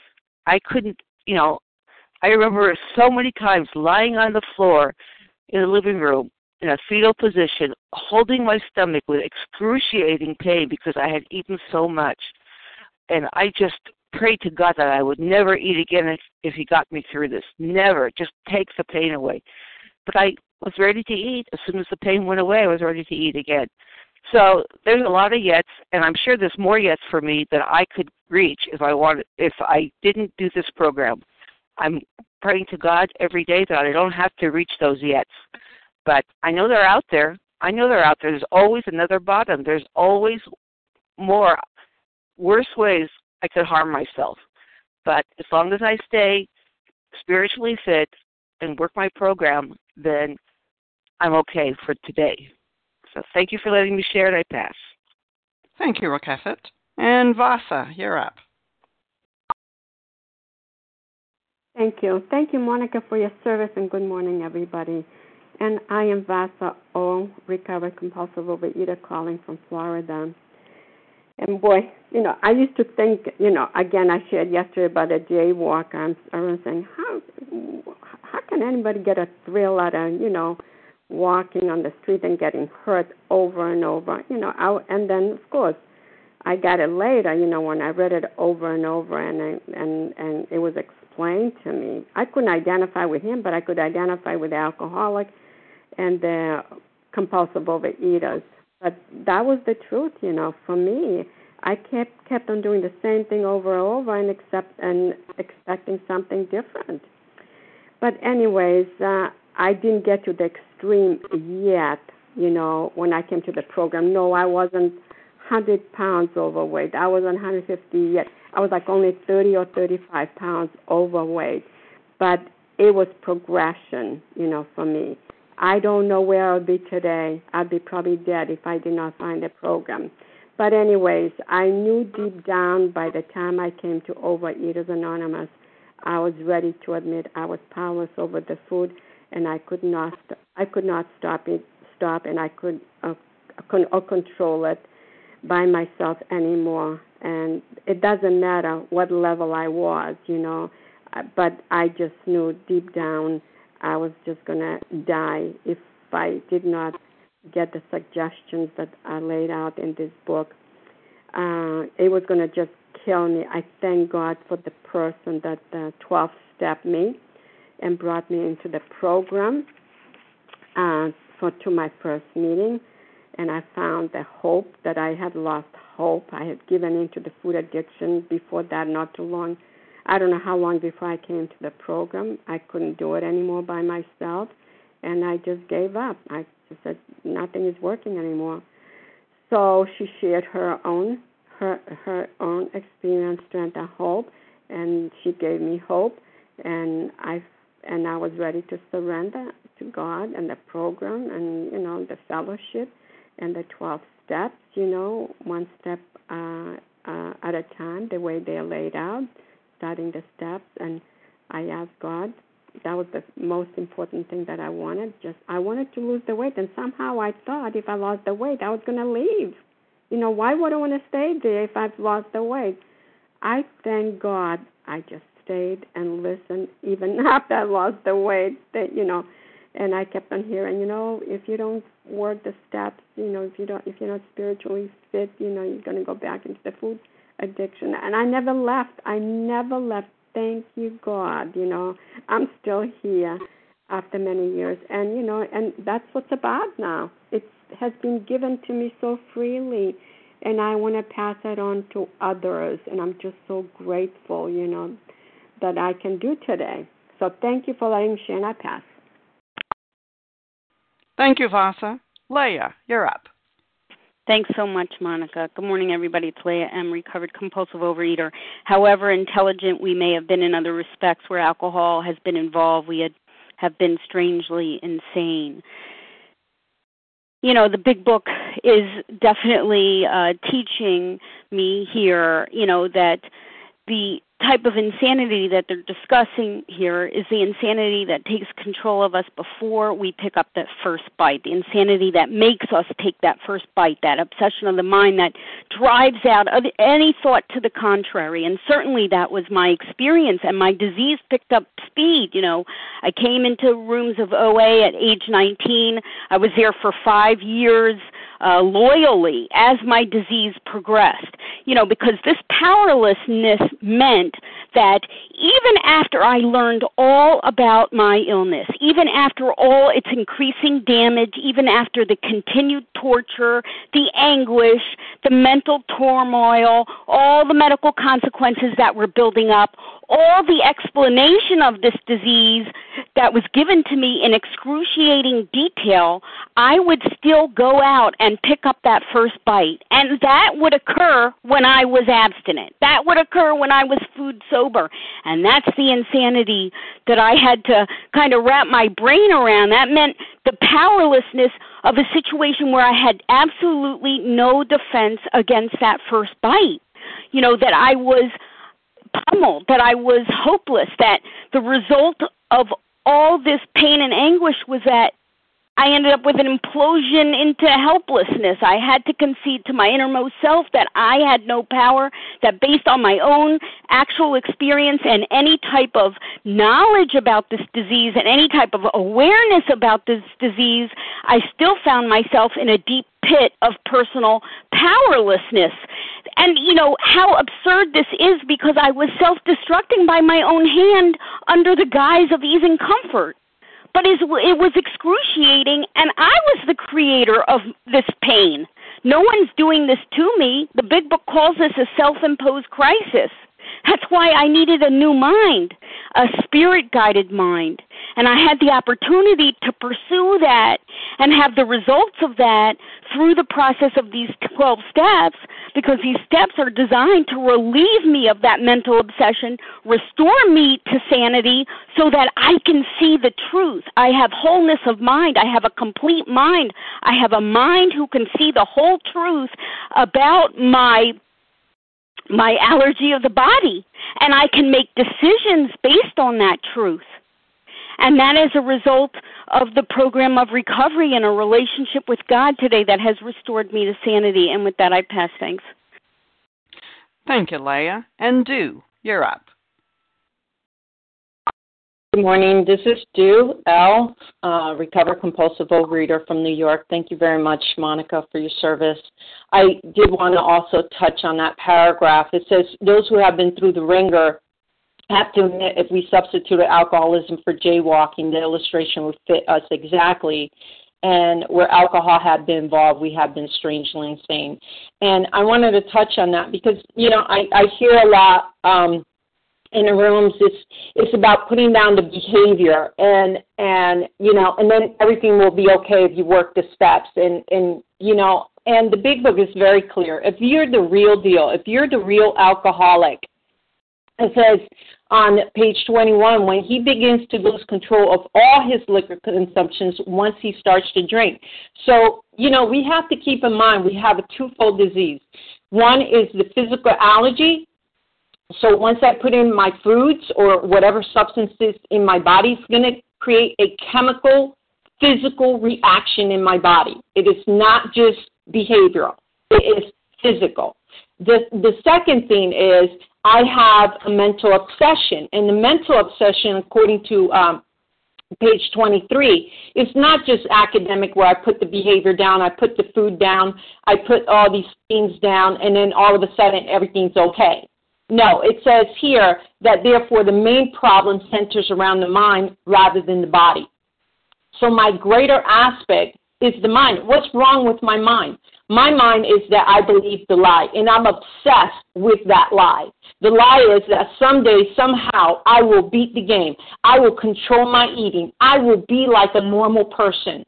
I couldn't, you know, I remember so many times lying on the floor in the living room in a fetal position, holding my stomach with excruciating pain because I had eaten so much. And I just prayed to God that I would never eat again if, if he got me through this. Never. Just take the pain away. But I was ready to eat. As soon as the pain went away, I was ready to eat again. So there's a lot of yets, and I'm sure there's more yets for me that I could reach if I wanted, if I didn't do this program. I'm praying to God every day that I don't have to reach those yets. But I know they're out there. I know they're out there. There's always another bottom. There's always more, worse ways I could harm myself. But as long as I stay spiritually fit and work my program, then I'm okay for today. So thank you for letting me share it. I pass. Thank you, Rakefet. And Vasa, you're up. Thank you. Thank you, Monica, for your service, and good morning, everybody. And I am Vasa O, recovered compulsive overeater, calling from Florida. And boy, you know, I used to think, you know, again, I shared yesterday about a jaywalker. I'm, I was saying, how, how can anybody get a thrill out of, you know, walking on the street and getting hurt over and over, you know, I, and then, of course, I got it later, you know, when I read it over and over, and and and it was explained to me. I couldn't identify with him, but I could identify with the alcoholic and the compulsive overeaters. But that was the truth, you know. For me, I kept kept on doing the same thing over and over, and accept and expecting something different. But anyways, uh, I didn't get to the extreme yet, you know, when I came to the program. No, I wasn't one hundred pounds overweight. I wasn't one hundred fifty yet. I was like only thirty or thirty-five pounds overweight. But it was progression, you know, for me. I don't know where I'll be today. I'd be probably dead if I did not find a program. But anyways, I knew deep down by the time I came to Overeaters Anonymous, I was ready to admit I was powerless over the food, and I could not, I could not stop it, stop, and I could, uh, con- or control it by myself anymore. And it doesn't matter what level I was, you know, but I just knew deep down I was just going to die if I did not get the suggestions that I laid out in this book. Uh, it was going to just kill me. I thank God for the person that uh, twelve-stepped me and brought me into the program uh, for to my first meeting. And I found the hope that I had lost hope. I had given into the food addiction before that, not too long. I don't know how long before I came to the program. I couldn't do it anymore by myself, and I just gave up. I just said, nothing is working anymore. So she shared her own her her own experience, strength, and hope, and she gave me hope, and I and I was ready to surrender to God and the program, and you know the fellowship, and the twelve steps. You know, one step uh, uh, at a time, the way they're laid out. Starting the steps, and I asked God. That was the most important thing that I wanted. Just I wanted to lose the weight, and somehow I thought if I lost the weight, I was going to leave. You know, why would I want to stay there if I've lost the weight? I thank God I just stayed and listened even after I lost the weight. That you know, and I kept on hearing, you know, if you don't work the steps, you know, if you don't, if you're not spiritually fit, you know, you're going to go back into the food addiction. And I never left. I never left. Thank you, God. You know, I'm still here after many years. And, you know, and that's what's about now. It has been given to me so freely, and I want to pass it on to others. And I'm just so grateful, you know, that I can do today. So thank you for letting me share, and I pass. Thank you, Vasa. Leah, you're up. Thanks so much, Monica. Good morning, everybody. It's Leah M., recovered compulsive overeater. However intelligent we may have been in other respects where alcohol has been involved, we had, have been strangely insane. You know, the big book is definitely uh, teaching me here, you know, that the type of insanity that they're discussing here is the insanity that takes control of us before we pick up that first bite, the insanity that makes us take that first bite, that obsession of the mind that drives out any thought to the contrary. And certainly that was my experience, and my disease picked up speed. You know, I came into rooms of O A at age nineteen. I was there for five years. Uh, loyally as my disease progressed, you know, because this powerlessness meant that even after I learned all about my illness, even after all its increasing damage, even after the continued torture, the anguish, the mental turmoil, all the medical consequences that were building up, all the explanation of this disease that was given to me in excruciating detail, I would still go out and pick up that first bite. And that would occur when I was abstinent. That would occur when I was food sober. And that's the insanity that I had to kind of wrap my brain around. That meant the powerlessness of a situation where I had absolutely no defense against that first bite. You know, that I was pummeled, that I was hopeless, that the result of all this pain and anguish was that I ended up with an implosion into helplessness. I had to concede to my innermost self that I had no power, that based on my own actual experience and any type of knowledge about this disease and any type of awareness about this disease, I still found myself in a deep pit of personal powerlessness. And, you know, how absurd this is, because I was self-destructing by my own hand under the guise of ease and comfort. But it was excruciating, and I was the creator of this pain. No one's doing this to me. The Big Book calls this a self-imposed crisis. That's why I needed a new mind, a spirit-guided mind. And I had the opportunity to pursue that and have the results of that through the process of these twelve steps, because these steps are designed to relieve me of that mental obsession, restore me to sanity so that I can see the truth. I have wholeness of mind. I have a complete mind. I have a mind who can see the whole truth about my my allergy of the body, and I can make decisions based on that truth. And that is a result of the program of recovery and a relationship with God today that has restored me to sanity. And with that, I pass. Thanks. Thank you, Leah. And Du, you're up. Good morning. This is Du L., uh, recovered compulsive overeater from New York. Thank you very much, Monica, for your service. I did want to also touch on that paragraph. It says, those who have been through the ringer have to admit if we substituted alcoholism for jaywalking, the illustration would fit us exactly. And where alcohol had been involved, we have been strangely insane. And I wanted to touch on that because, you know, I, I hear a lot um, in the rooms, it's, it's about putting down the behavior and, and, you know, and then everything will be okay if you work the steps. And, and, you know, and the Big Book is very clear. If you're the real deal, if you're the real alcoholic, it says on page twenty-one, when he begins to lose control of all his liquor consumptions once he starts to drink. So, you know, we have to keep in mind we have a twofold disease. One is the physical allergy. So once I put in my foods or whatever substances in my body, it's going to create a chemical, physical reaction in my body. It is not just behavioral. It is physical. The, the second thing is I have a mental obsession, and the mental obsession, according to um, page twenty-three, is not just academic where I put the behavior down, I put the food down, I put all these things down, and then all of a sudden everything's okay. No, it says here that therefore the main problem centers around the mind rather than the body. So my greater aspect is the mind. What's wrong with my mind? My mind is that I believe the lie, and I'm obsessed with that lie. The lie is that someday, somehow, I will beat the game. I will control my eating. I will be like a normal person.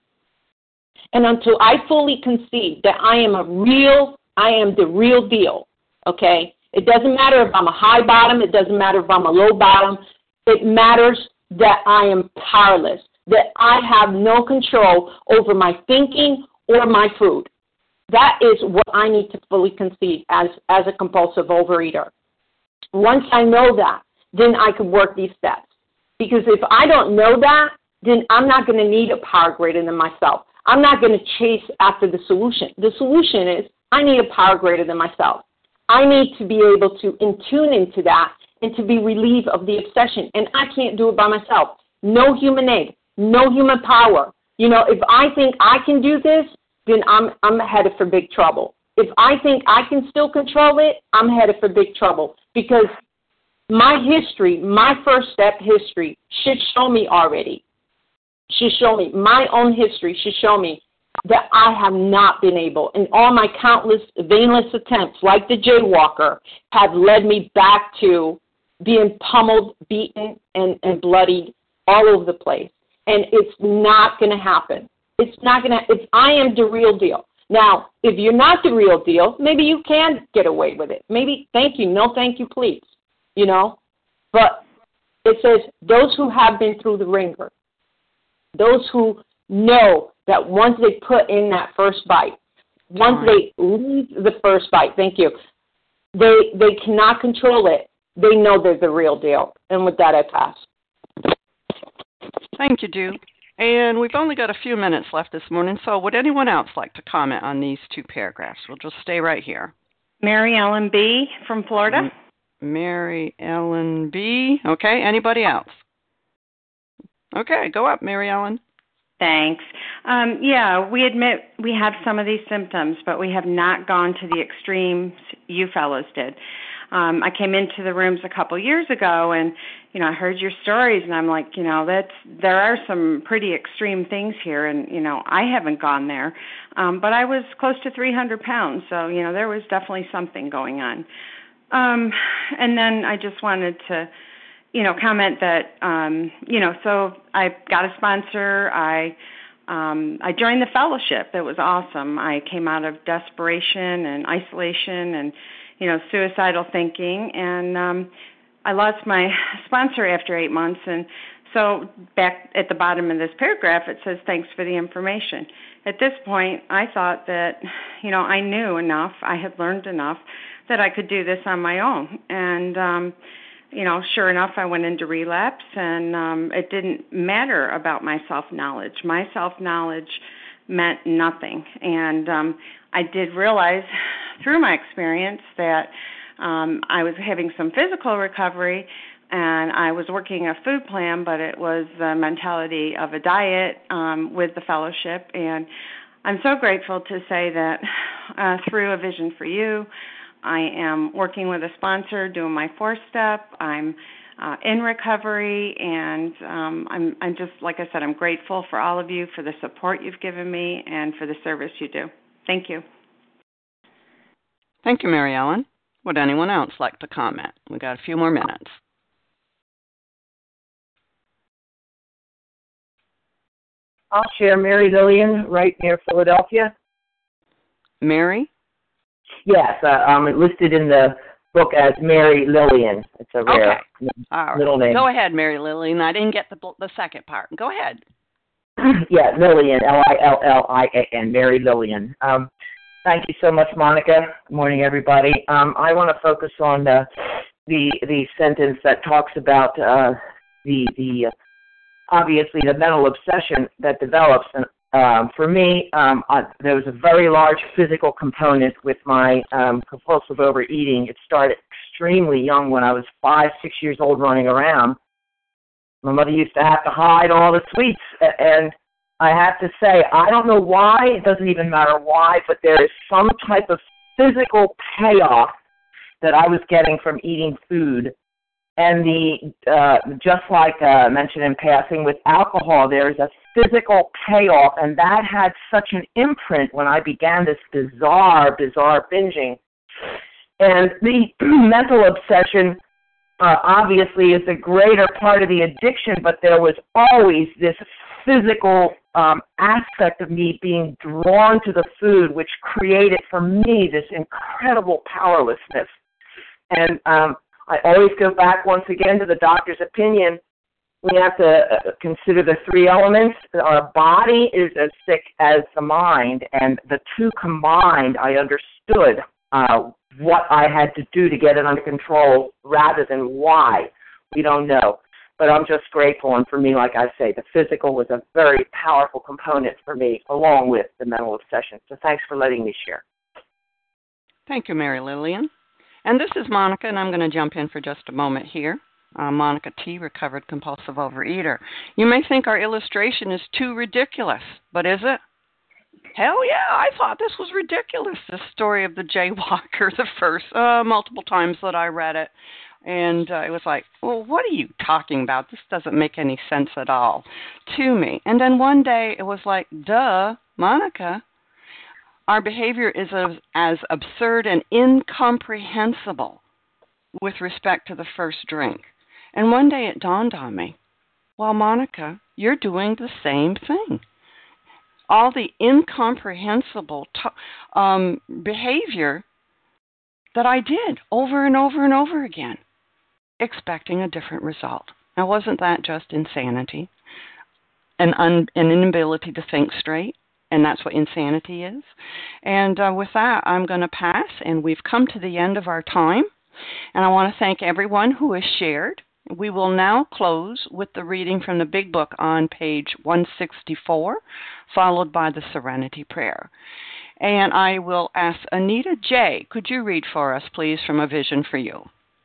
And until I fully conceive that I am a real, I am the real deal, okay? It doesn't matter if I'm a high bottom. It doesn't matter if I'm a low bottom. It matters that I am powerless, that I have no control over my thinking or my food. That is what I need to fully conceive as, as a compulsive overeater. Once I know that, then I can work these steps. Because if I don't know that, then I'm not going to need a power greater than myself. I'm not going to chase after the solution. The solution is I need a power greater than myself. I need to be able to in tune into that and to be relieved of the obsession. And I can't do it by myself. No human aid, no human power. You know, if I think I can do this, then I'm I'm headed for big trouble. If I think I can still control it, I'm headed for big trouble. Because my history, my first step history should show me already, should show me, my own history should show me that I have not been able, and all my countless vainless attempts, like the jaywalker, have led me back to being pummeled, beaten, and, and bloodied all over the place. And it's not going to happen. It's not going to, it's, I am the real deal. Now, if you're not the real deal, maybe you can get away with it. Maybe, thank you, no thank you, please, you know. But it says those who have been through the ringer, those who know that once they put in that first bite, once they leave the first bite, thank you, they they cannot control it. They know they're the real deal. And with that, I pass. Thank you, Dew. And we've only got a few minutes left this morning, so would anyone else like to comment on these two paragraphs? We'll just stay right here. Mary Ellen B. from Florida. M- Mary Ellen B. Okay, anybody else? Okay, go up, Mary Ellen. Thanks. Um, yeah, we admit we have some of these symptoms, but we have not gone to the extremes you fellows did. Um, I came into the rooms a couple years ago, and you know, I heard your stories, and I'm like, you know, that's there are some pretty extreme things here, and you know, I haven't gone there, um, but I was close to three hundred pounds, so you know, there was definitely something going on. Um, and then I just wanted to, you know, comment that, um, you know, so I got a sponsor. I um, I joined the fellowship. It was awesome. I came out of desperation and isolation and, you know, suicidal thinking, and um, I lost my sponsor after eight months. And so back at the bottom of this paragraph, it says, thanks for the information. At this point, I thought that, you know, I knew enough, I had learned enough that I could do this on my own. And, um, you know, sure enough, I went into relapse, and um, it didn't matter about my self-knowledge. My self-knowledge meant nothing. And um, I did realize through my experience that um, I was having some physical recovery, and I was working a food plan, but it was the mentality of a diet um, with the fellowship. And I'm so grateful to say that uh, through A Vision for You, I am working with a sponsor, doing my four-step. I'm uh, in recovery, and um, I'm, I'm just, like I said, I'm grateful for all of you for the support you've given me and for the service you do. Thank you. Thank you, Mary Ellen. Would anyone else like to comment? We've got a few more minutes. I'll share. Mary Lillian, right near Philadelphia. Mary? Yes, uh, um, listed in the book as Mary Lillian. It's a rare okay. All right. middle name. Go ahead, Mary Lillian. I didn't get the the second part. Go ahead. Yeah, Lillian, L I L L I A N, Mary Lillian. Um, thank you so much, Monica. Good morning, everybody. Um, I want to focus on uh, the the sentence that talks about uh, the the uh, obviously the mental obsession that develops. And um, for me, um, uh, there was a very large physical component with my um, compulsive overeating. It started extremely young when I was five, six years old, running around. My mother used to have to hide all the sweets, and I have to say, I don't know why, it doesn't even matter why, but there is some type of physical payoff that I was getting from eating food. And the uh, just like uh, mentioned in passing with alcohol, there is a physical payoff, and that had such an imprint when I began this bizarre, bizarre binging. And the mental obsession uh, obviously is a greater part of the addiction, but there was always this physical um, aspect of me being drawn to the food, which created for me this incredible powerlessness. And um, I always go back once again to the doctor's opinion. We have to uh, consider the three elements. Our body is as sick as the mind, and the two combined, I understood uh, what I had to do to get it under control rather than why. We don't know. But I'm just grateful, and for me, like I say, the physical was a very powerful component for me, along with the mental obsession. So thanks for letting me share. Thank you, Mary Lillian. And this is Monica, and I'm going to jump in for just a moment here. Uh, Monica T., recovered compulsive overeater. You may think our illustration is too ridiculous, but is it? Hell yeah, I thought this was ridiculous, this story of the jaywalker, the first uh, multiple times that I read it. And uh, it was like, well, what are you talking about? This doesn't make any sense at all to me. And then one day it was like, duh, Monica, our behavior is as, as absurd and incomprehensible with respect to the first drink. And one day it dawned on me, well, Monica, you're doing the same thing. All the incomprehensible t- um, behavior that I did over and over and over again, expecting a different result. Now, wasn't that just insanity? An, un- an inability to think straight? And that's what insanity is. And uh, with that, I'm going to pass, and we've come to the end of our time. And I want to thank everyone who has shared. We will now close with the reading from the Big Book on page one sixty-four, followed by the Serenity Prayer. And I will ask Anita J., could you read for us, please, from A Vision for You?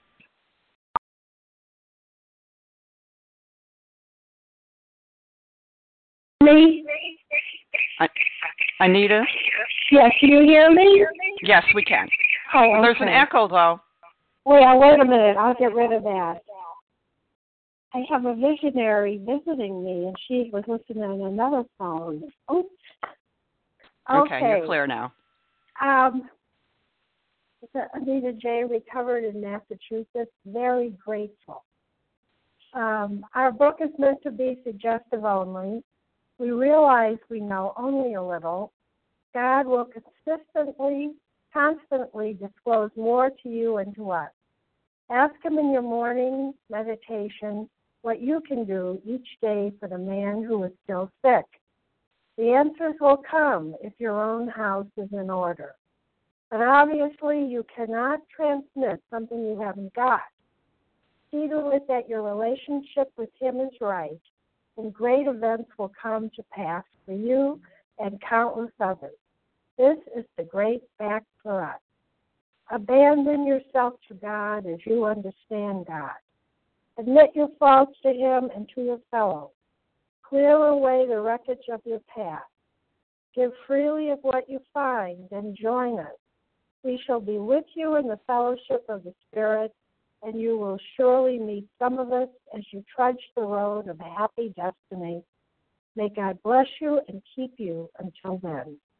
Me? I, Anita? Yes, can you hear me? Yes, we can. Oh, okay. There's an echo, though. Wait, wait a minute. I'll get rid of that. I have a visionary visiting me, and she was listening on another phone. Oops. Okay, Okay, you're clear now. Um, Anita J., recovered in Massachusetts, very grateful. Um, our book is meant to be suggestive only. We realize we know only a little. God will consistently, constantly disclose more to you and to us. Ask Him in your morning meditation what you can do each day for the man who is still sick. The answers will come if your own house is in order. But obviously, you cannot transmit something you haven't got. See to it that your relationship with Him is right, and great events will come to pass for you and countless others. This is the great fact for us. Abandon yourself to God as you understand God. Admit your faults to Him and to your fellows. Clear away the wreckage of your past. Give freely of what you find and join us. We shall be with you in the fellowship of the Spirit, and you will surely meet some of us as you trudge the road of a happy destiny. May God bless you and keep you until then.